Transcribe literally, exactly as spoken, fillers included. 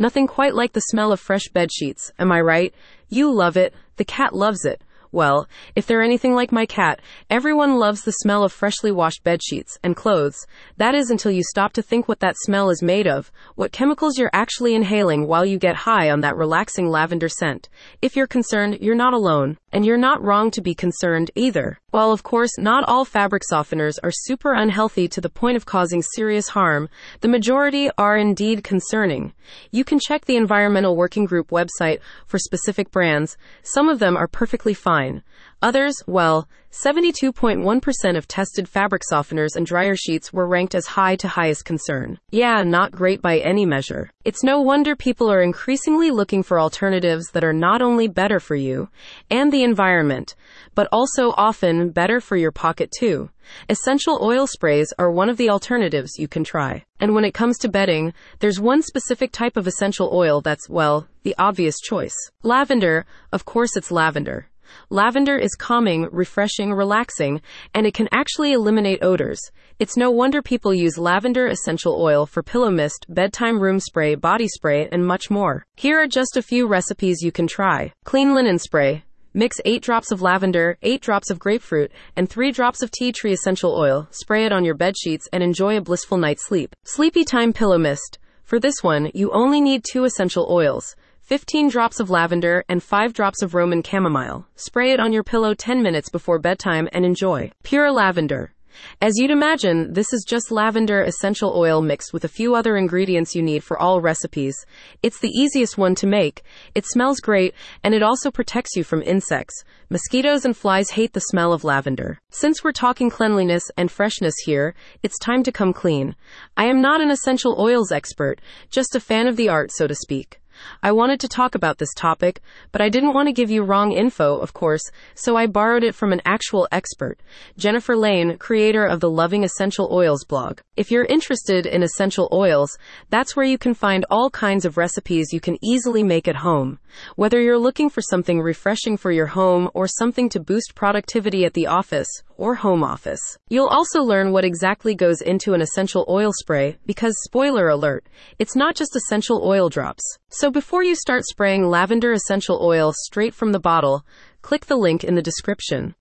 Nothing quite like the smell of fresh bed sheets, am I right? You love it, the cat loves it. Well, if they're anything like my cat, everyone loves the smell of freshly washed bedsheets and clothes. That is until you stop to think what that smell is made of, what chemicals you're actually inhaling while you get high on that relaxing lavender scent. If you're concerned, you're not alone. And you're not wrong to be concerned either. While of course not all fabric softeners are super unhealthy to the point of causing serious harm, the majority are indeed concerning. You can check the Environmental Working Group website for specific brands. Some of them are perfectly fine. Others, well, seventy-two point one percent of tested fabric softeners and dryer sheets were ranked as high to highest concern. Yeah, not great by any measure. It's no wonder people are increasingly looking for alternatives that are not only better for you and the environment, but also often better for your pocket too. Essential oil sprays are one of the alternatives you can try. And when it comes to bedding, there's one specific type of essential oil that's, well, the obvious choice. Lavender, of course it's lavender. Lavender is calming, refreshing, relaxing, and it can actually eliminate odors. It's no wonder people use lavender essential oil for pillow mist, bedtime room spray, body spray, and much more. Here are just a few recipes you can try. Clean linen spray. Mix eight drops of lavender, eight drops of grapefruit, and three drops of tea tree essential oil. Spray it on your bed sheets and enjoy a blissful night's sleep. Sleepy time pillow mist. For this one, you only need two essential oils. fifteen drops of lavender and five drops of Roman chamomile. Spray it on your pillow ten minutes before bedtime and enjoy. Pure lavender. As you'd imagine, this is just lavender essential oil mixed with a few other ingredients you need for all recipes. It's the easiest one to make. It smells great, and it also protects you from insects. Mosquitoes and flies hate the smell of lavender. Since we're talking cleanliness and freshness here, it's time to come clean. I am not an essential oils expert, just a fan of the art, so to speak. I wanted to talk about this topic, but I didn't want to give you wrong info, of course, so I borrowed it from an actual expert, Jennifer Lane, creator of the Loving Essential Oils blog. If you're interested in essential oils, that's where you can find all kinds of recipes you can easily make at home. Whether you're looking for something refreshing for your home or something to boost productivity at the office or home office. You'll also learn what exactly goes into an essential oil spray, because spoiler alert, it's not just essential oil drops. So before you start spraying lavender essential oil straight from the bottle, click the link in the description.